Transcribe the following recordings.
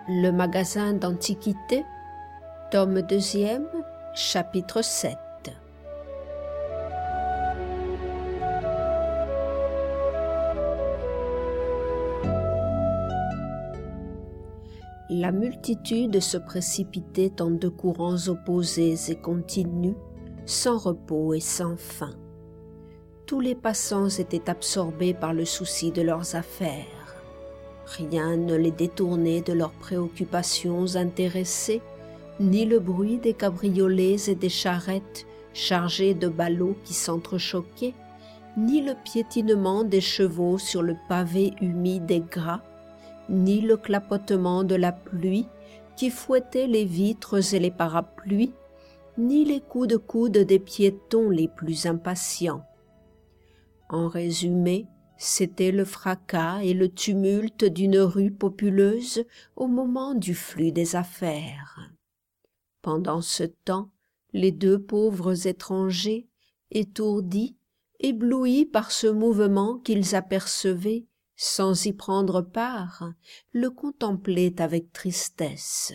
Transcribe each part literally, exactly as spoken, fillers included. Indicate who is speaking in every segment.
Speaker 1: Le magasin d'antiquités, tome deuxième, chapitre sept. La multitude se précipitait en deux courants opposés et continus, sans repos et sans fin. Tous les passants étaient absorbés par le souci de leurs affaires. Rien ne les détournait de leurs préoccupations intéressées, ni le bruit des cabriolets et des charrettes chargées de ballots qui s'entrechoquaient, ni le piétinement des chevaux sur le pavé humide et gras, ni le clapotement de la pluie qui fouettait les vitres et les parapluies, ni les coups de coude des piétons les plus impatients. En résumé, c'était le fracas et le tumulte d'une rue populeuse au moment du flux des affaires. Pendant ce temps, les deux pauvres étrangers, étourdis, éblouis par ce mouvement qu'ils apercevaient, sans y prendre part, le contemplaient avec tristesse.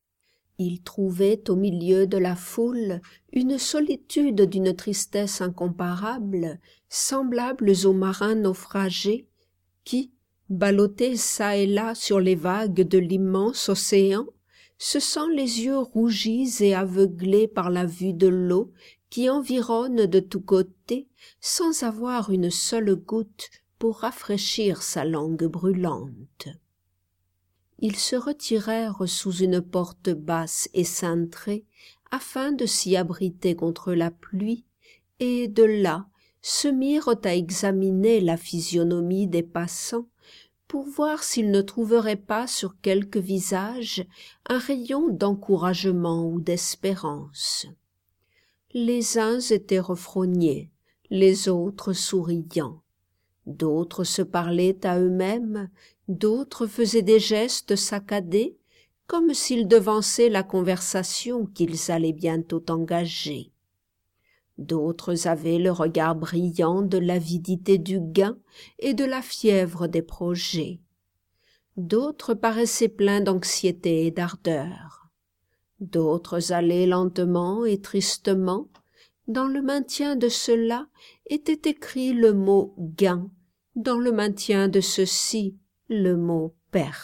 Speaker 1: Ils trouvaient au milieu de la foule une solitude d'une tristesse incomparable, semblables aux marins naufragés qui, ballottés çà et là sur les vagues de l'immense océan, se sentent les yeux rougis et aveuglés par la vue de l'eau qui environne de tous côtés sans avoir une seule goutte pour rafraîchir sa langue brûlante. Ils se retirèrent sous une porte basse et cintrée afin de s'y abriter contre la pluie, et de là se mirent à examiner la physionomie des passants pour voir s'ils ne trouveraient pas sur quelque visage un rayon d'encouragement ou d'espérance. Les uns étaient refrognés, les autres souriants. D'autres se parlaient à eux-mêmes, d'autres faisaient des gestes saccadés, comme s'ils devançaient la conversation qu'ils allaient bientôt engager. D'autres avaient le regard brillant de l'avidité du gain et de la fièvre des projets. D'autres paraissaient pleins d'anxiété et d'ardeur. D'autres allaient lentement et tristement. Dans le maintien de ceux-là était écrit le mot « gain », dans le maintien de ceux-ci le mot « perte ».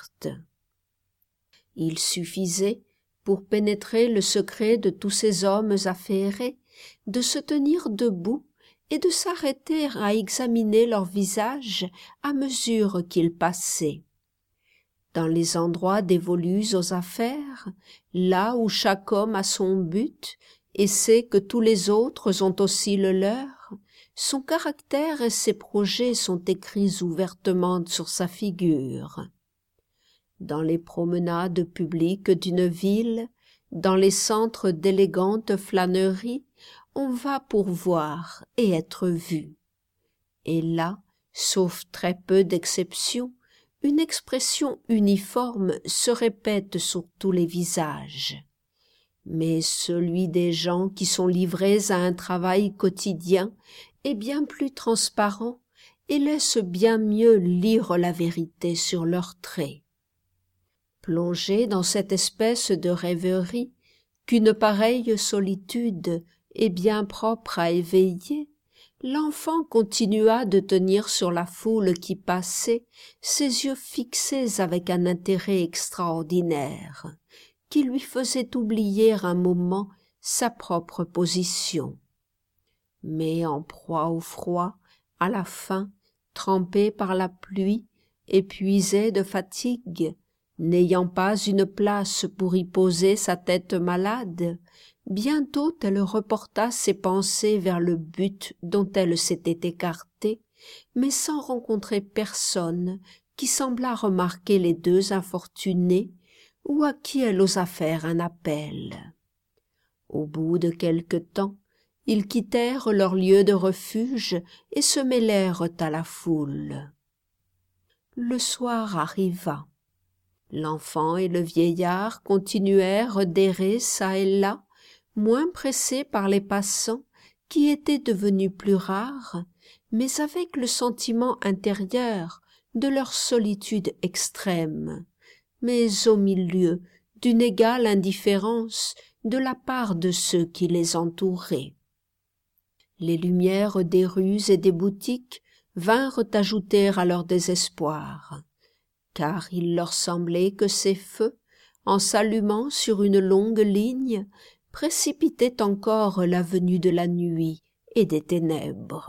Speaker 1: Il suffisait, pour pénétrer le secret de tous ces hommes affairés, de se tenir debout et de s'arrêter à examiner leurs visages à mesure qu'ils passaient. Dans les endroits dévolus aux affaires, là où chaque homme a son but et sait que tous les autres ont aussi le leur, son caractère et ses projets sont écrits ouvertement sur sa figure. Dans les promenades publiques d'une ville, dans les centres d'élégantes flâneries, on va pour voir et être vu. Et là, sauf très peu d'exceptions, une expression uniforme se répète sur tous les visages. Mais celui des gens qui sont livrés à un travail quotidien est bien plus transparent et laisse bien mieux lire la vérité sur leurs traits. Plongé dans cette espèce de rêverie qu'une pareille solitude est bien propre à éveiller, l'enfant continua de tenir sur la foule qui passait ses yeux fixés avec un intérêt extraordinaire, qui lui faisait oublier un moment sa propre position. Mais en proie au froid, à la fin, trempé par la pluie, épuisé de fatigue, n'ayant pas une place pour y poser sa tête malade, bientôt elle reporta ses pensées vers le but dont elle s'était écartée, mais sans rencontrer personne qui semblât remarquer les deux infortunés ou à qui elle osa faire un appel. Au bout de quelque temps, ils quittèrent leur lieu de refuge et se mêlèrent à la foule. Le soir arriva. L'enfant et le vieillard continuèrent d'errer çà et là, moins pressés par les passants qui étaient devenus plus rares, mais avec le sentiment intérieur de leur solitude extrême, mais au milieu d'une égale indifférence de la part de ceux qui les entouraient. Les lumières des rues et des boutiques vinrent ajouter à leur désespoir, car il leur semblait que ces feux, en s'allumant sur une longue ligne, précipitaient encore la venue de la nuit et des ténèbres.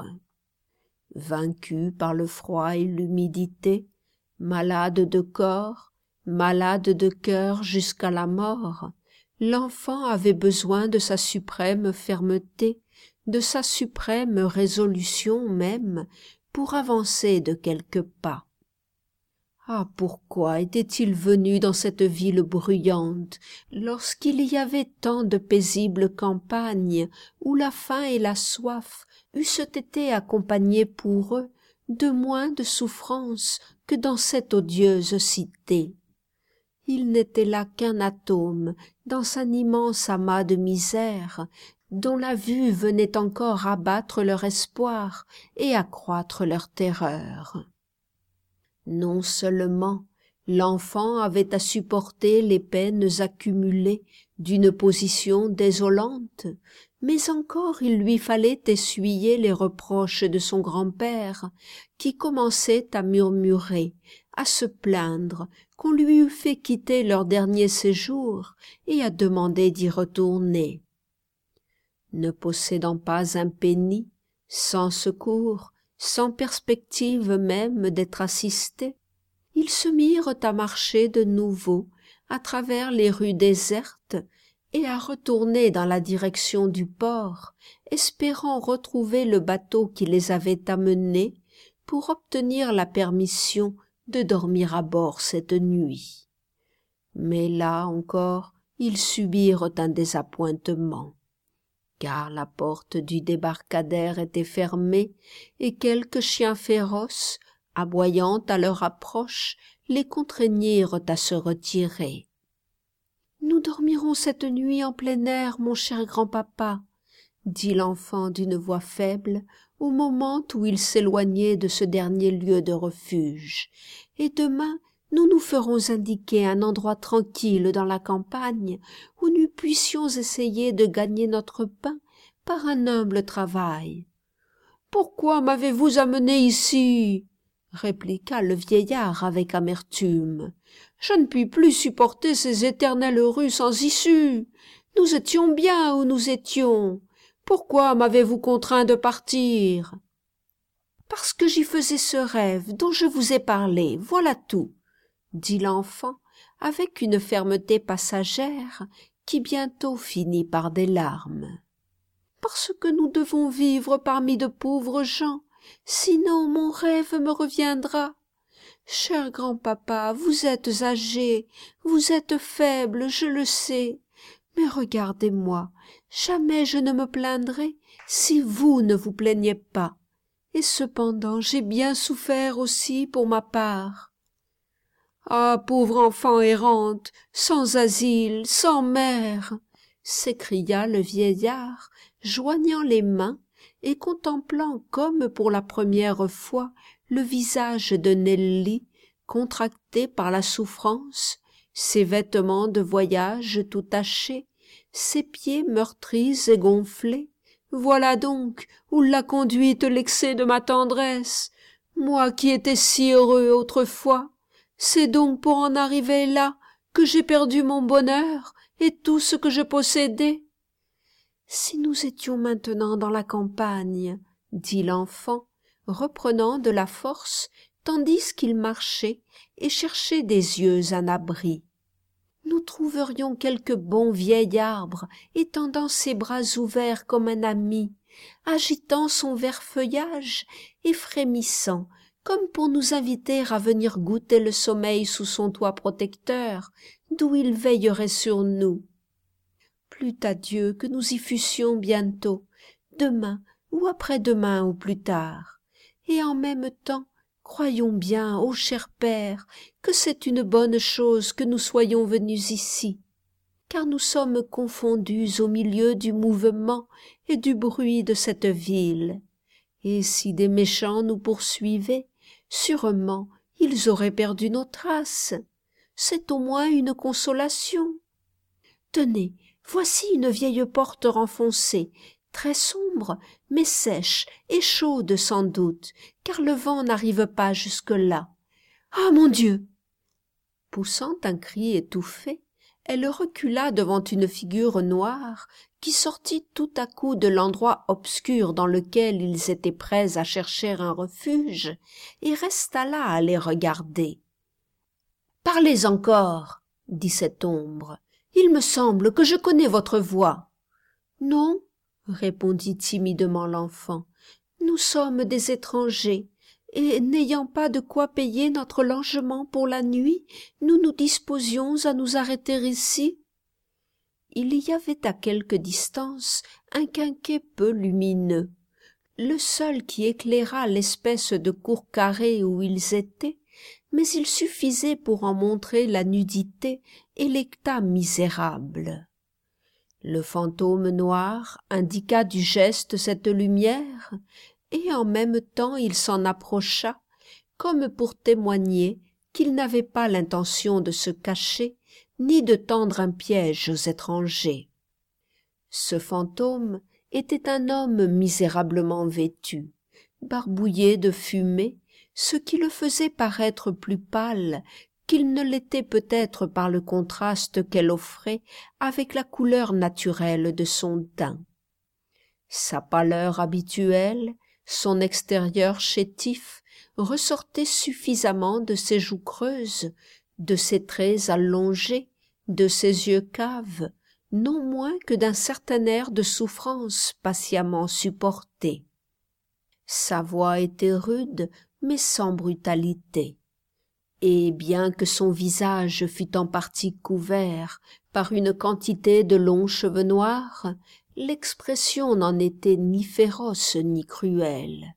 Speaker 1: Vaincu par le froid et l'humidité, malade de corps, malade de cœur jusqu'à la mort, l'enfant avait besoin de sa suprême fermeté, de sa suprême résolution même, pour avancer de quelques pas. Ah, pourquoi était-il venu dans cette ville bruyante, lorsqu'il y avait tant de paisibles campagnes, où la faim et la soif eussent été accompagnées pour eux de moins de souffrances que dans cette odieuse cité? Il n'était là qu'un atome dans un immense amas de misère, dont la vue venait encore abattre leur espoir et accroître leur terreur. Non seulement l'enfant avait à supporter les peines accumulées d'une position désolante, mais encore il lui fallait essuyer les reproches de son grand-père, qui commençait à murmurer, à se plaindre qu'on lui eût fait quitter leur dernier séjour et à demander d'y retourner. Ne possédant pas un penny, sans secours, sans perspective même d'être assistés, ils se mirent à marcher de nouveau à travers les rues désertes et à retourner dans la direction du port, espérant retrouver le bateau qui les avait amenés pour obtenir la permission de dormir à bord cette nuit. Mais là encore, ils subirent un désappointement, car la porte du débarcadère était fermée et quelques chiens féroces, aboyant à leur approche, les contraignirent à se retirer. « Nous dormirons cette nuit en plein air, mon cher grand-papa, » dit l'enfant d'une voix faible au moment où il s'éloignait de ce dernier lieu de refuge, « et demain nous nous ferons indiquer un endroit tranquille dans la campagne où nous puissions essayer de gagner notre pain par un humble travail. »« Pourquoi m'avez-vous amené ici ?» répliqua le vieillard avec amertume. « Je ne puis plus supporter ces éternelles rues sans issue. Nous étions bien où nous étions. Pourquoi m'avez-vous contraint de partir ?»« Parce que j'y faisais ce rêve dont je vous ai parlé, voilà tout, » dit l'enfant avec une fermeté passagère qui bientôt finit par des larmes. « Parce que nous devons vivre parmi de pauvres gens, sinon mon rêve me reviendra. Cher grand-papa, vous êtes âgé, vous êtes faible, je le sais, mais regardez-moi, jamais je ne me plaindrai si vous ne vous plaignez pas, et cependant j'ai bien souffert aussi pour ma part. » « Ah, pauvre enfant errante, sans asile, sans mère !» s'écria le vieillard, joignant les mains et contemplant comme pour la première fois le visage de Nelly, contracté par la souffrance, ses vêtements de voyage tout tachés, ses pieds meurtris et gonflés. « Voilà donc où l'a conduite l'excès de ma tendresse, moi qui étais si heureux autrefois. C'est donc pour en arriver là que j'ai perdu mon bonheur et tout ce que je possédais. »« Si nous étions maintenant dans la campagne, » dit l'enfant, reprenant de la force tandis qu'il marchait et cherchait des yeux un abri. « Nous trouverions quelque bon vieil arbre étendant ses bras ouverts comme un ami, agitant son vert feuillage et frémissant, comme pour nous inviter à venir goûter le sommeil sous son toit protecteur, d'où il veillerait sur nous. Plût à Dieu que nous y fussions bientôt, demain ou après-demain ou plus tard, et en même temps, croyons bien, ô cher père, que c'est une bonne chose que nous soyons venus ici, car nous sommes confondus au milieu du mouvement et du bruit de cette ville, et si des méchants nous poursuivaient, sûrement ils auraient perdu nos traces. c'est au moins une consolation. Tenez, voici une vieille porte renfoncée, très sombre, mais sèche et chaude sans doute, car le vent n'arrive pas jusque-là. Ah, mon Dieu! Poussant un cri étouffé, elle recula devant une figure noire qui sortit tout à coup de l'endroit obscur dans lequel ils étaient prêts à chercher un refuge, et resta là à les regarder. « Parlez encore, » dit cette ombre. « Il me semble que je connais votre voix. »« Non, » répondit timidement l'enfant, « nous sommes des étrangers, et n'ayant pas de quoi payer notre logement pour la nuit, nous nous disposions à nous arrêter ici. » Il y avait à quelque distance un quinquet peu lumineux, le seul qui éclairât l'espèce de cour carrée où ils étaient, mais il suffisait pour en montrer la nudité et l'état misérable. Le fantôme noir indiqua du geste cette lumière, et en même temps il s'en approcha, comme pour témoigner qu'il n'avait pas l'intention de se cacher, ni de tendre un piège aux étrangers. Ce fantôme était un homme misérablement vêtu, barbouillé de fumée, ce qui le faisait paraître plus pâle qu'il ne l'était peut-être par le contraste qu'elle offrait avec la couleur naturelle de son teint. Sa pâleur habituelle, son extérieur chétif, ressortait suffisamment de ses joues creuses, de ses traits allongés, de ses yeux caves, non moins que d'un certain air de souffrance patiemment supportée. Sa voix était rude, mais sans brutalité, et bien que son visage fût en partie couvert par une quantité de longs cheveux noirs, l'expression n'en était ni féroce ni cruelle.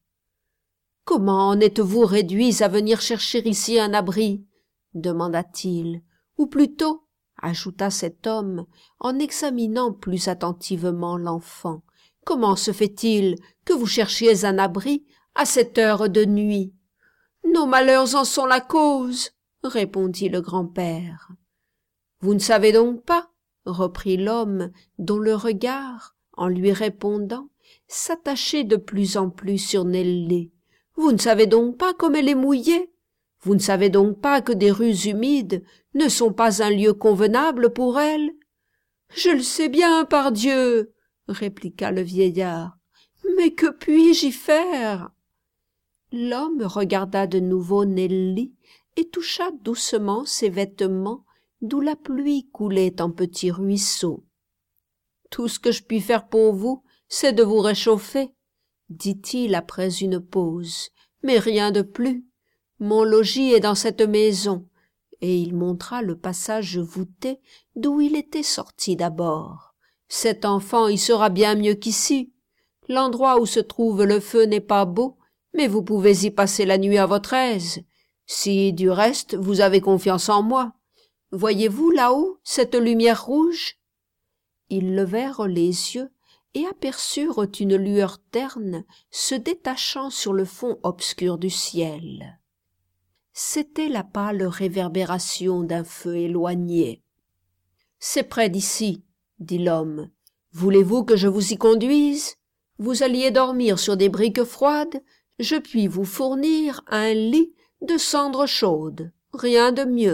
Speaker 1: « Comment en êtes-vous réduits à venir chercher ici un abri ?» demanda-t-il, ou plutôt, ajouta cet homme, en examinant plus attentivement l'enfant, « comment se fait-il que vous cherchiez un abri à cette heure de nuit ?»« Nos malheurs en sont la cause, » répondit le grand-père. « Vous ne savez donc pas, » reprit l'homme, dont le regard, en lui répondant, s'attachait de plus en plus sur Nelly. « Vous ne savez donc pas comme elle est mouillée? Vous ne savez donc pas que des rues humides ne sont pas un lieu convenable pour elle? »« Je le sais bien, pardieu, » répliqua le vieillard. « Mais que puis-je y faire ?» L'homme regarda de nouveau Nelly et toucha doucement ses vêtements d'où la pluie coulait en petits ruisseaux. « Tout ce que je puis faire pour vous, c'est de vous réchauffer, » dit-il après une pause, « mais rien de plus. Mon logis est dans cette maison, » et il montra le passage voûté d'où il était sorti d'abord. « Cet enfant y sera bien mieux qu'ici. L'endroit où se trouve le feu n'est pas beau, mais vous pouvez y passer la nuit à votre aise, si, du reste, vous avez confiance en moi. Voyez-vous là-haut cette lumière rouge ?» Ils levèrent les yeux et aperçurent une lueur terne se détachant sur le fond obscur du ciel. C'était la pâle réverbération d'un feu éloigné. « C'est près d'ici, » dit l'homme. « Voulez-vous que je vous y conduise? Vous alliez dormir sur des briques froides, je puis vous fournir un lit de cendres chaudes, rien de mieux. »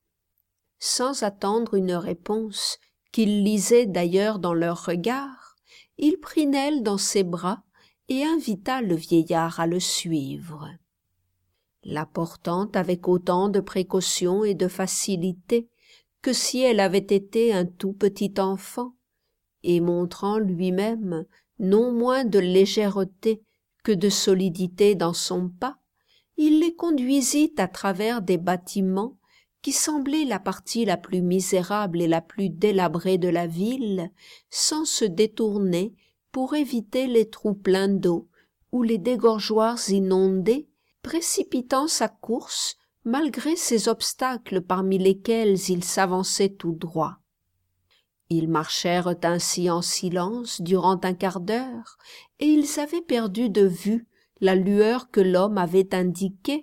Speaker 1: Sans attendre une réponse, qu'il lisait d'ailleurs dans leurs regards, il prit Nell dans ses bras et invita le vieillard à le suivre. La portant avec autant de précaution et de facilité que si elle avait été un tout petit enfant, et montrant lui-même non moins de légèreté que de solidité dans son pas, il les conduisit à travers des bâtiments qui semblaient la partie la plus misérable et la plus délabrée de la ville, sans se détourner pour éviter les trous pleins d'eau ou les dégorgeoirs inondés, précipitant sa course malgré ces obstacles parmi lesquels il s'avançait tout droit. Ils marchèrent ainsi en silence durant un quart d'heure, et ils avaient perdu de vue la lueur que l'homme avait indiquée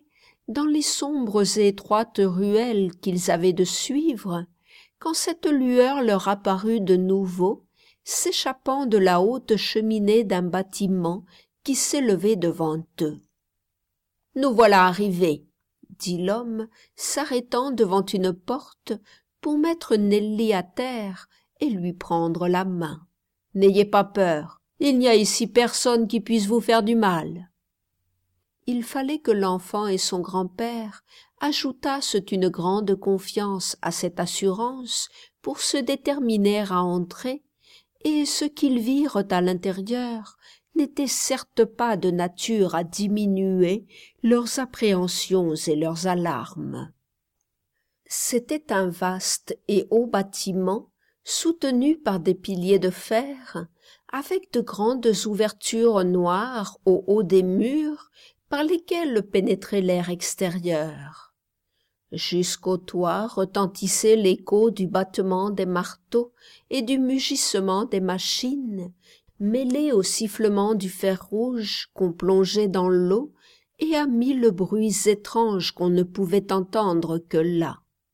Speaker 1: dans les sombres et étroites ruelles qu'ils avaient de suivre, quand cette lueur leur apparut de nouveau, s'échappant de la haute cheminée d'un bâtiment qui s'élevait devant eux. « Nous voilà arrivés », dit l'homme, s'arrêtant devant une porte pour mettre Nelly à terre et lui prendre la main. « N'ayez pas peur, il n'y a ici personne qui puisse vous faire du mal. » Il fallait que l'enfant et son grand-père ajoutassent une grande confiance à cette assurance pour se déterminer à entrer, et ce qu'ils virent à l'intérieur n'était certes pas de nature à diminuer leurs appréhensions et leurs alarmes. C'était un vaste et haut bâtiment, soutenu par des piliers de fer, avec de grandes ouvertures noires au haut des murs, par lesquelles pénétrait l'air extérieur. Jusqu'au toit retentissait l'écho du battement des marteaux et du mugissement des machines, mêlé au sifflement du fer rouge qu'on plongeait dans l'eau et à mille bruits étranges qu'on ne pouvait entendre que là.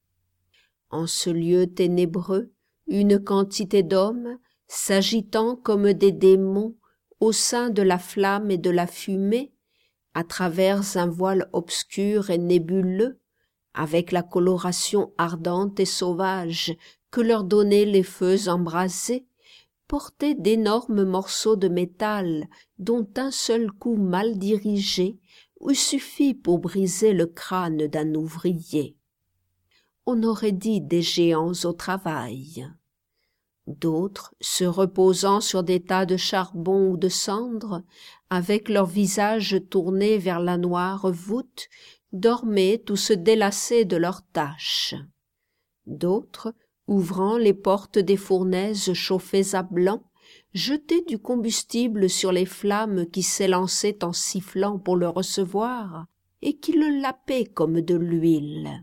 Speaker 1: En ce lieu ténébreux, une quantité d'hommes, s'agitant comme des démons au sein de la flamme et de la fumée, à travers un voile obscur et nébuleux, avec la coloration ardente et sauvage que leur donnaient les feux embrasés, portaient d'énormes morceaux de métal dont un seul coup mal dirigé eût suffi pour briser le crâne d'un ouvrier. On aurait dit des géants au travail. D'autres, se reposant sur des tas de charbon ou de cendres, avec leur visage tourné vers la noire voûte, dormaient ou se délassaient de leurs tâches. D'autres, ouvrant les portes des fournaises chauffées à blanc, jetaient du combustible sur les flammes qui s'élançaient en sifflant pour le recevoir et qui le lapaient comme de l'huile.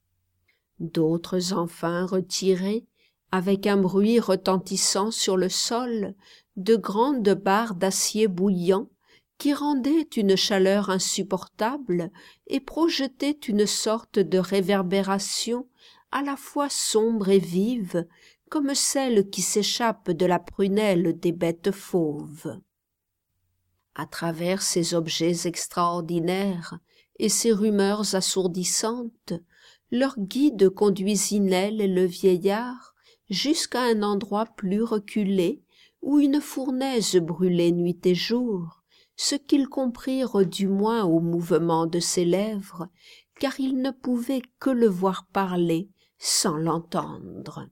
Speaker 1: D'autres enfin retiraient, avec un bruit retentissant sur le sol, de grandes barres d'acier bouillant qui rendaient une chaleur insupportable et projetaient une sorte de réverbération à la fois sombre et vive, comme celle qui s'échappe de la prunelle des bêtes fauves. À travers ces objets extraordinaires et ces rumeurs assourdissantes, leur guide conduisit Nell et le vieillard jusqu'à un endroit plus reculé où une fournaise brûlait nuit et jour, ce qu'ils comprirent du moins au mouvement de ses lèvres, car ils ne pouvaient que le voir parler sans l'entendre.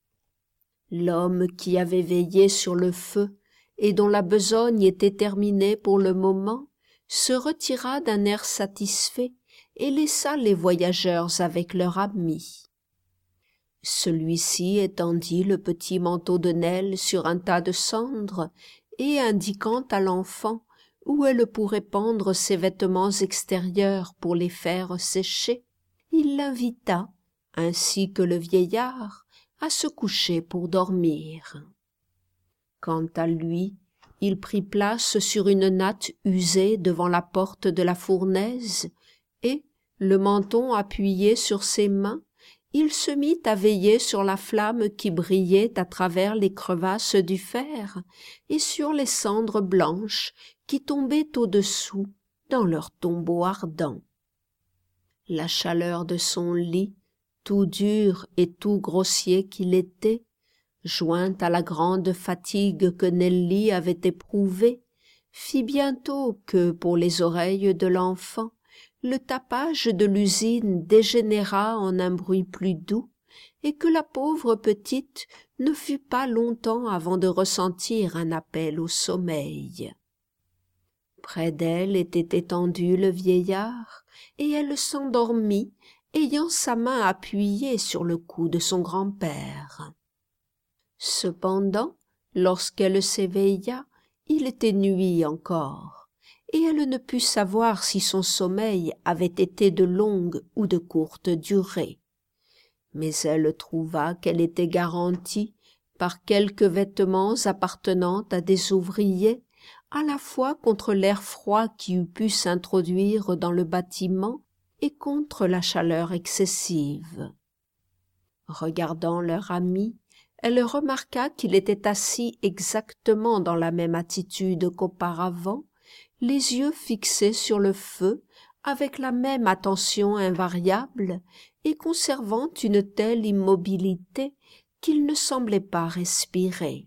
Speaker 1: L'homme qui avait veillé sur le feu et dont la besogne était terminée pour le moment se retira d'un air satisfait et laissa les voyageurs avec leur ami. Celui-ci étendit le petit manteau de Nell sur un tas de cendres et, indiquant à l'enfant où elle pourrait pendre ses vêtements extérieurs pour les faire sécher, il l'invita, ainsi que le vieillard, à se coucher pour dormir. Quant à lui, il prit place sur une natte usée devant la porte de la fournaise et, le menton appuyé sur ses mains, il se mit à veiller sur la flamme qui brillait à travers les crevasses du fer et sur les cendres blanches qui tombaient au-dessous dans leur tombeau ardent. La chaleur de son lit, tout dur et tout grossier qu'il était, jointe à la grande fatigue que Nelly avait éprouvée, fit bientôt que, pour les oreilles de l'enfant, le tapage de l'usine dégénéra en un bruit plus doux, et que la pauvre petite ne fut pas longtemps avant de ressentir un appel au sommeil. Près d'elle était étendu le vieillard, et elle s'endormit, ayant sa main appuyée sur le cou de son grand-père. Cependant, lorsqu'elle s'éveilla, il était nuit encore, et elle ne put savoir si son sommeil avait été de longue ou de courte durée. Mais elle trouva qu'elle était garantie, par quelques vêtements appartenant à des ouvriers, à la fois contre l'air froid qui eût pu s'introduire dans le bâtiment et contre la chaleur excessive. Regardant leur ami, elle remarqua qu'il était assis exactement dans la même attitude qu'auparavant, les yeux fixés sur le feu, avec la même attention invariable, et conservant une telle immobilité qu'il ne semblait pas respirer.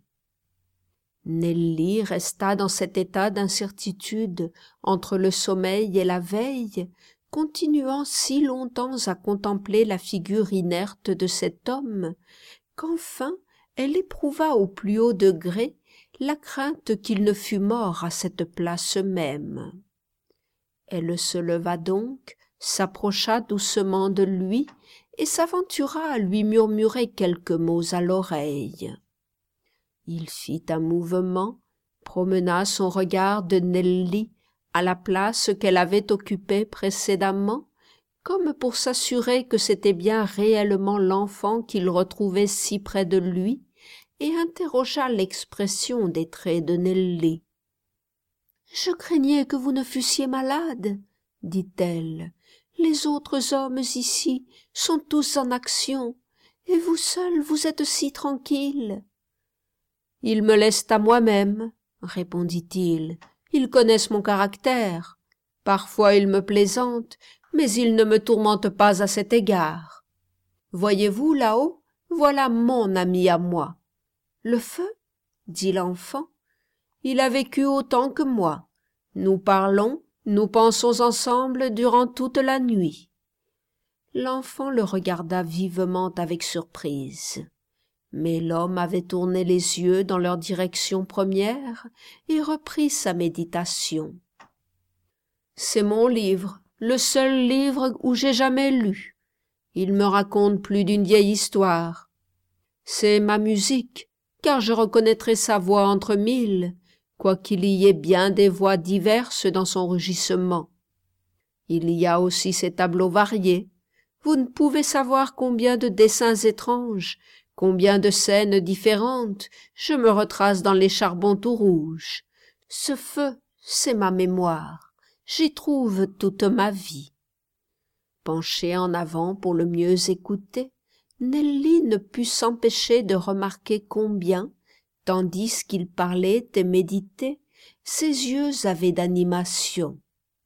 Speaker 1: Nelly resta dans cet état d'incertitude entre le sommeil et la veille, continuant si longtemps à contempler la figure inerte de cet homme, qu'enfin elle éprouva au plus haut degré la crainte qu'il ne fût mort à cette place même. Elle se leva donc, s'approcha doucement de lui et s'aventura à lui murmurer quelques mots à l'oreille. Il fit un mouvement, promena son regard de Nelly à la place qu'elle avait occupée précédemment, comme pour s'assurer que c'était bien réellement l'enfant qu'il retrouvait si près de lui, et interrogea l'expression des traits de Nelly. « Je craignais que vous ne fussiez malade, » dit-elle. « Les autres hommes ici sont tous en action, et vous seul vous êtes si tranquille. »« Ils me laissent à moi-même, » répondit-il. « Ils connaissent mon caractère. Parfois ils me plaisantent, mais ils ne me tourmentent pas à cet égard. Voyez-vous là-haut, voilà mon ami à moi. »« Le feu ?» dit l'enfant. « Il a vécu autant que moi. Nous parlons, nous pensons ensemble durant toute la nuit. » L'enfant le regarda vivement avec surprise. Mais l'homme avait tourné les yeux dans leur direction première et reprit sa méditation. « C'est mon livre, le seul livre où j'ai jamais lu. Il me raconte plus d'une vieille histoire. C'est ma musique, car je reconnaîtrai sa voix entre mille, quoiqu'il y ait bien des voix diverses dans son rugissement. Il y a aussi ces tableaux variés. Vous ne pouvez savoir combien de dessins étranges, combien de scènes différentes je me retrace dans les charbons tout rouges. Ce feu, c'est ma mémoire. J'y trouve toute ma vie. » Penchée en avant pour le mieux écouter, Nelly ne put s'empêcher de remarquer combien, tandis qu'il parlait et méditait, ses yeux avaient d'animation.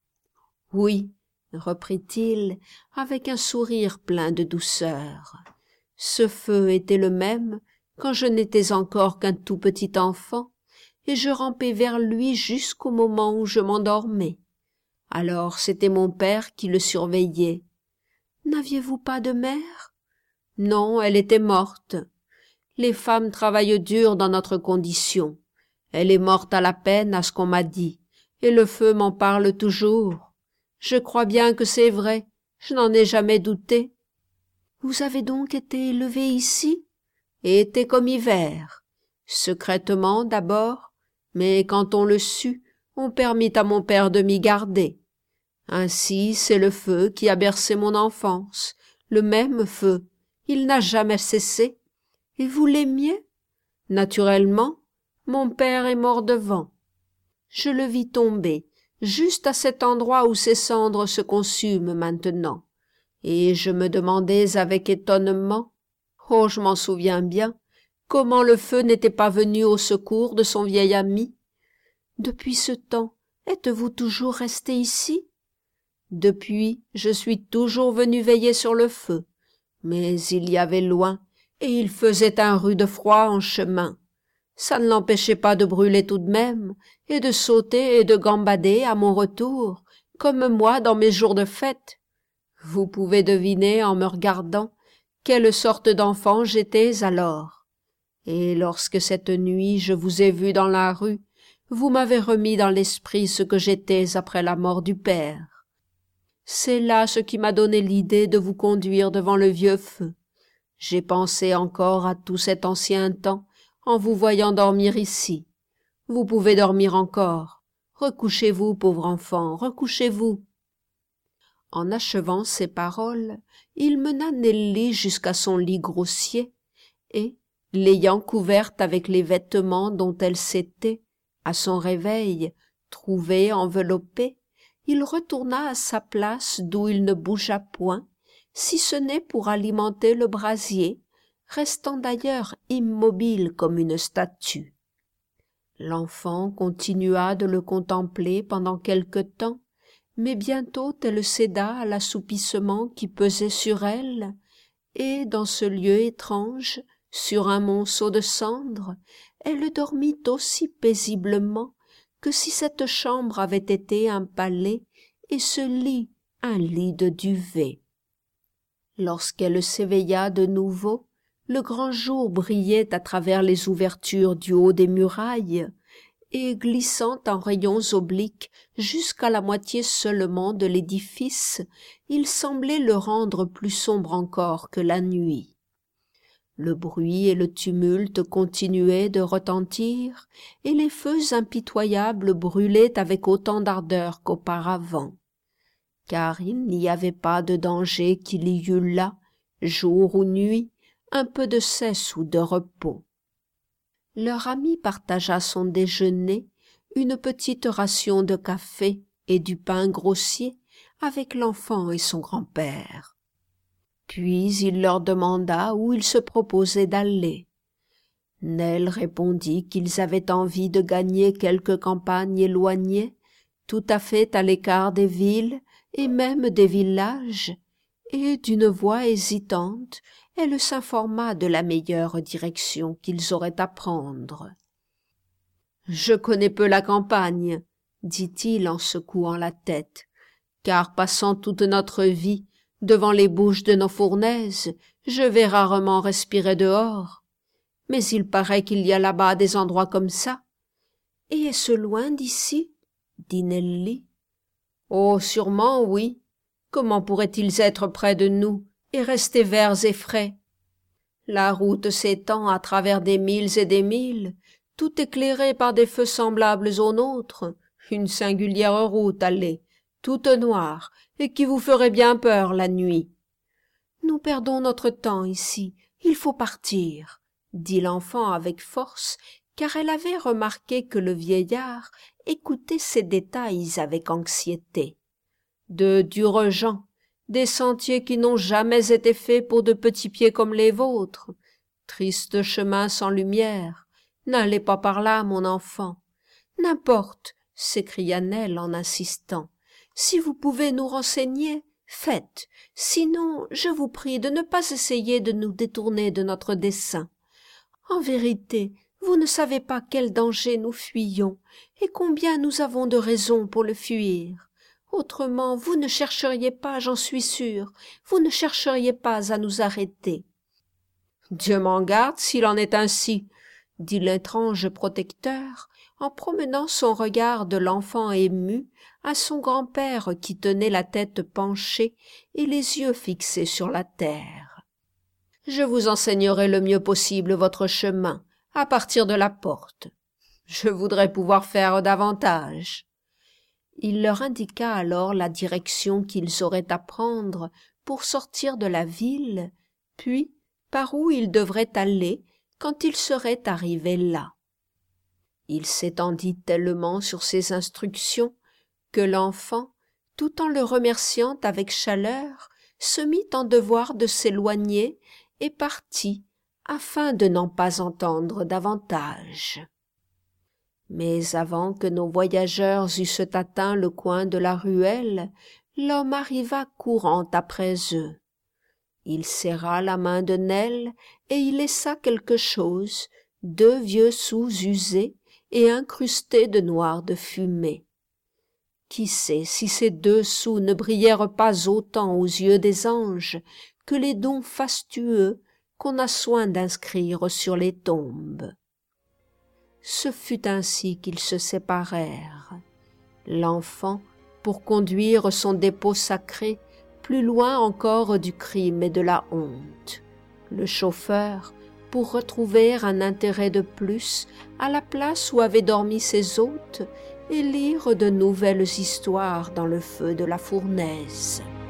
Speaker 1: « Oui, » reprit-il, avec un sourire plein de douceur, « ce feu était le même quand je n'étais encore qu'un tout petit enfant, et je rampais vers lui jusqu'au moment où je m'endormais. Alors c'était mon père qui le surveillait. N'aviez-vous pas de mère ? Non, elle était morte. Les femmes travaillent dur dans notre condition. Elle est morte à la peine, à ce qu'on m'a dit, et le feu m'en parle toujours. Je crois bien que c'est vrai, je n'en ai jamais douté. Vous avez donc été élevé ici ? Été comme hiver. Secrètement d'abord, mais quand on le sut, on permit à mon père de m'y garder. Ainsi, c'est le feu qui a bercé mon enfance, le même feu, il n'a jamais cessé. Et vous l'aimiez ? Naturellement, mon père est mort devant. Je le vis tomber, juste à cet endroit où ses cendres se consument maintenant, et je me demandais avec étonnement, oh, je m'en souviens bien, comment le feu n'était pas venu au secours de son vieil ami. Depuis ce temps, êtes-vous toujours resté ici ? Depuis, je suis toujours venu veiller sur le feu, mais il y avait loin, et il faisait un rude froid en chemin. Ça ne l'empêchait pas de brûler tout de même, et de sauter et de gambader à mon retour, comme moi dans mes jours de fête. Vous pouvez deviner, en me regardant, quelle sorte d'enfant j'étais alors. Et lorsque cette nuit je vous ai vu dans la rue, vous m'avez remis dans l'esprit ce que j'étais après la mort du père. C'est là ce qui m'a donné l'idée de vous conduire devant le vieux feu. J'ai pensé encore à tout cet ancien temps en vous voyant dormir ici. Vous pouvez dormir encore. Recouchez-vous, pauvre enfant, recouchez-vous. » En achevant ces paroles, il mena Nelly jusqu'à son lit grossier, et, l'ayant couverte avec les vêtements dont elle s'était, à son réveil, trouvée enveloppée, il retourna à sa place d'où il ne bougea point, si ce n'est pour alimenter le brasier, restant d'ailleurs immobile comme une statue. L'enfant continua de le contempler pendant quelque temps, mais bientôt elle céda à l'assoupissement qui pesait sur elle, et, dans ce lieu étrange, sur un monceau de cendres, elle dormit aussi paisiblement que si cette chambre avait été un palais et ce lit un lit de duvet. Lorsqu'elle s'éveilla de nouveau, le grand jour brillait à travers les ouvertures du haut des murailles, et glissant en rayons obliques jusqu'à la moitié seulement de l'édifice, il semblait le rendre plus sombre encore que la nuit. Le bruit et le tumulte continuaient de retentir, et les feux impitoyables brûlaient avec autant d'ardeur qu'auparavant. Car il n'y avait pas de danger qu'il y eût là, jour ou nuit, un peu de cesse ou de repos. Leur ami partagea son déjeuner, une petite ration de café et du pain grossier, avec l'enfant et son grand-père. Puis il leur demanda où ils se proposaient d'aller. Nell répondit qu'ils avaient envie de gagner quelque campagne éloignée, tout à fait à l'écart des villes et même des villages, et d'une voix hésitante, elle s'informa de la meilleure direction qu'ils auraient à prendre. « Je connais peu la campagne, » dit-il en secouant la tête, « car passant toute notre vie devant les bouches de nos fournaises, je vais rarement respirer dehors. Mais il paraît qu'il y a là-bas des endroits comme ça. »« Et est-ce loin d'ici ?» dit Nelly. « Oh, sûrement, oui. Comment pourraient-ils être près de nous et rester verts et frais? La route s'étend à travers des milles et des milles, tout éclairée par des feux semblables aux nôtres, une singulière route, allez, toute noire, et qui vous ferait bien peur la nuit. »« Nous perdons notre temps ici, il faut partir, » dit l'enfant avec force, car elle avait remarqué que le vieillard écoutait ces détails avec anxiété. De durs gens, des sentiers qui n'ont jamais été faits pour de petits pieds comme les vôtres. Triste chemin sans lumière. N'allez pas par là, mon enfant. N'importe, s'écria Nell en insistant. Si vous pouvez nous renseigner, faites. Sinon, je vous prie de ne pas essayer de nous détourner de notre dessein. En vérité, vous ne savez pas quel danger nous fuyons et combien nous avons de raisons pour le fuir. Autrement, vous ne chercheriez pas, j'en suis sûre, vous ne chercheriez pas à nous arrêter. »« Dieu m'en garde s'il en est ainsi, » dit l'étrange protecteur, en promenant son regard de l'enfant ému à son grand-père qui tenait la tête penchée et les yeux fixés sur la terre. « Je vous enseignerai le mieux possible votre chemin, à partir de la porte. Je voudrais pouvoir faire davantage. » Il leur indiqua alors la direction qu'ils auraient à prendre pour sortir de la ville, puis par où ils devraient aller quand ils seraient arrivés là. Il s'étendit tellement sur ces instructions que l'enfant, tout en le remerciant avec chaleur, se mit en devoir de s'éloigner et partit afin de n'en pas entendre davantage. Mais avant que nos voyageurs eussent atteint le coin de la ruelle, l'homme arriva courant après eux. Il serra la main de Nell et y laissa quelque chose, deux vieux sous usés et incrustés de noir de fumée. Qui sait si ces deux sous ne brillèrent pas autant aux yeux des anges que les dons fastueux qu'on a soin d'inscrire sur les tombes. Ce fut ainsi qu'ils se séparèrent. L'enfant, pour conduire son dépôt sacré plus loin encore du crime et de la honte. Le chauffeur, pour retrouver un intérêt de plus à la place où avaient dormi ses hôtes et lire de nouvelles histoires dans le feu de la fournaise.